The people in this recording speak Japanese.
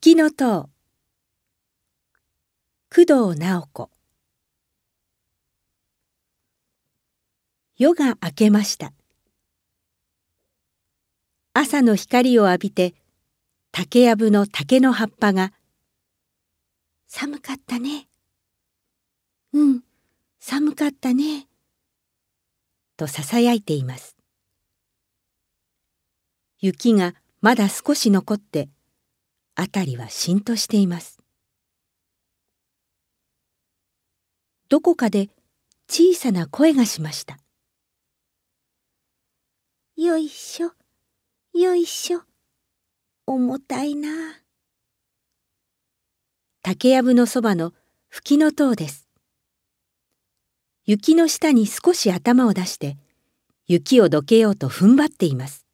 きの塔、工藤直子。夜が明けました。朝の光を浴びて、竹やぶの竹の葉っぱが、寒かったね。寒かったね。とささやいています。雪がまだ少し残って、あたりはしんとしています。どこかで小さな声がしました。よいしょ、よいしょ、重たいな。竹やぶのそばの吹きの塔です。雪の下に少し頭を出して、雪をどけようと踏ん張っています。